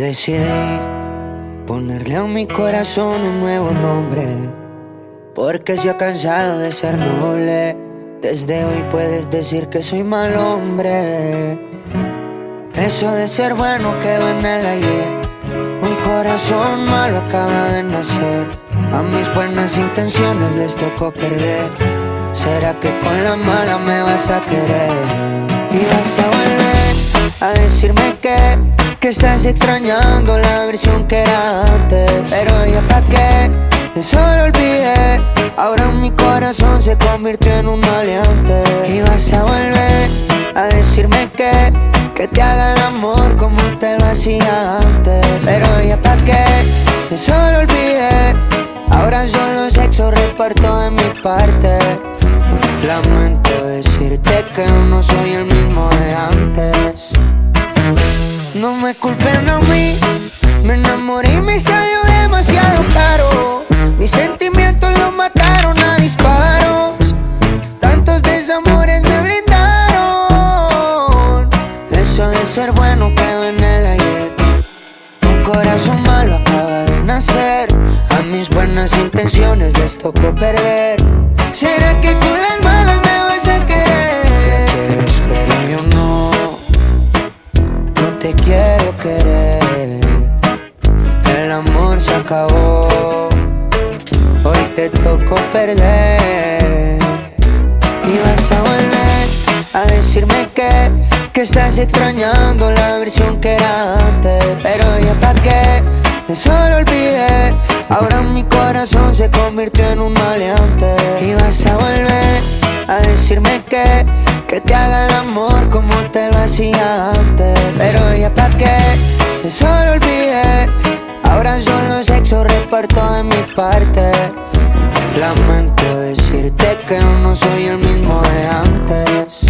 decidí ponerle a mi corazón un nuevo nombre, porque se ha cansado de ser noble. Desde hoy puedes decir que soy mal hombre. Eso de ser bueno quedó en el ayer. Un corazón malo acaba de nacer. A mis buenas intenciones les tocó perder. ¿Será que con la mala me vas a querer? Y vas a volver a decirme que estás extrañando la versión que era antes. Pero ya pa' qué, eso lo olvidé. Ahora mi corazón se convirtió en un maleante. Y vas a volver a decirme que te haga el amor como te lo hacía antes. Pero ya pa' qué, eso lo olvidé. Ahora solo sexo reparto de mi parte. Lamento decirte que no soy el mismo de antes. No me culpen a mí, me enamoré y me salió demasiado caro. Mis sentimientos los mataron a disparos. Tantos desamores me brindaron. Eso de ser bueno quedó en el ayer. Un corazón malo acaba de nacer. A mis buenas intenciones les tocó perder. ¿Será que con las malas me vas a querer? Te quieres pero yo no te quiero querer. El amor se acabó, hoy te tocó perder. Y vas a volver a decirme que estás extrañando la versión que era antes. Pero ya pa' qué, eso lo olvidé. Ahora mi corazón se convirtió en un maleante. Y vas a volver a decirme que te haga el amor como te lo hacía antes. Pero ya pa' qué, eso lo olvidé. Ahora solo sexo reparto de mi parte. Lamento decirte que no soy el mismo de antes.